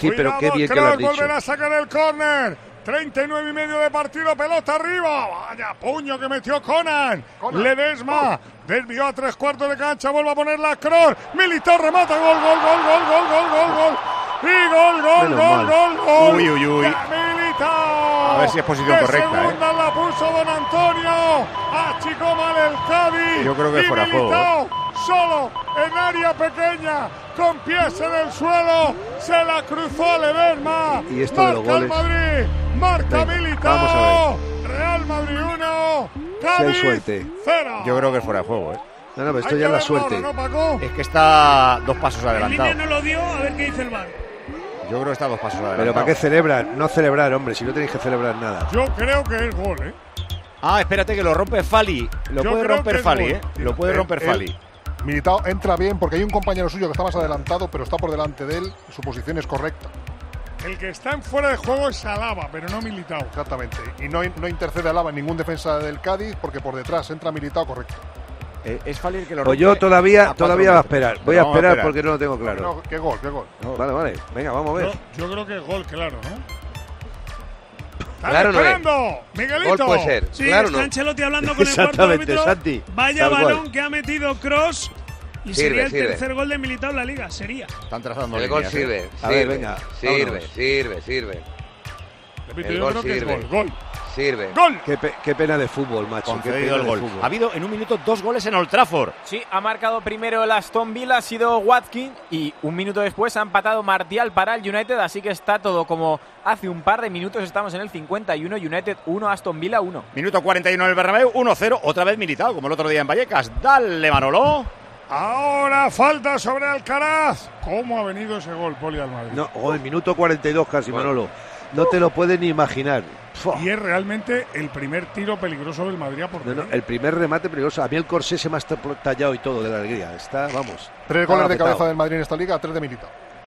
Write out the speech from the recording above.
pero qué bien que lo has dicho. Volverá a sacar el córner. 39 y medio de partido, pelota arriba. Vaya puño que metió Conan. Ledesma desvió a 3/4 de cancha, vuelve a ponerla Kroos. Militao remata, gol. Y gol. Uy. Militao. A ver si es posición correcta. Segunda la puso Don Antonio. Achicó mal el Cádiz. Yo creo que fuera juego. Solo en área pequeña, con pies en el suelo, se la cruzó a Ledesma. Y esto de los goles. Madrid, marca Militao. Vamos a Real Madrid 1, Si hay Cádiz suerte. 0. Yo creo que fuera de juego. No, pero esto ya es la suerte. ¿No, Paco? Es que está 2 pasos adelantado. El línea no lo dio, a ver qué dice el VAR. Yo creo que está 2 pasos adelantado. Pero ¿para qué celebran? No celebrar, hombre, si no tenéis que celebrar nada. Yo creo que es gol, Espérate que lo rompe Fali. Lo puede romper Fali, Lo puede romper Fali. Militao entra bien porque hay un compañero suyo que está más adelantado, pero está por delante de él. Su posición es correcta. El que está en fuera de juego es Alaba, pero no Militao. Exactamente. Y no intercede Alaba en ningún defensa del Cádiz porque por detrás entra Militao correcto. Es Fali el que lo rompe. Pues yo todavía va a esperar. Voy a Vamos a esperar esperar. porque no lo tengo claro. No, qué gol. No, vale. Venga, vamos a ver. Yo creo que es gol, claro, ¿no? Claro, no es. Miguelito. Gol puede ser. Sí, claro, está no. Ancelotti hablando con el cuarto Exactamente, árbitro. Santi. Vaya Tal cual. balón que ha metido Kroos. Y Sirve, sería el sirve. tercer gol de Militao en la Liga. Están trazando El gol líneas, sirve. A ver, venga, vámonos. Sirve. Repito, El yo gol creo que sirve. es gol. Sirve. ¡Gol! Qué pena de fútbol, macho. Qué Concedido pena el de gol. fútbol. Ha habido en un minuto 2 goles en Old Trafford. Sí, ha marcado primero el Aston Villa, ha sido Watkins, y un minuto después ha empatado Martial para el United, así que está todo como hace un par de minutos. Estamos en el 51, United 1, Aston Villa 1. Minuto 41 en el Bernabéu, 1-0, otra vez Militao, como el otro día en Vallecas. Dale, Manolo. Ahora falta sobre Alcaraz. ¿Cómo ha venido ese gol, Poli, al Madrid? No, el minuto 42 casi, Manolo. No te lo puedes ni imaginar. Y es realmente el primer tiro peligroso del Madrid a portería. El primer remate peligroso. A mí el corsé se me ha tallado y todo de la alegría. Está, vamos. 3 goles de apretado. cabeza del Madrid en esta liga, 3 de Militao.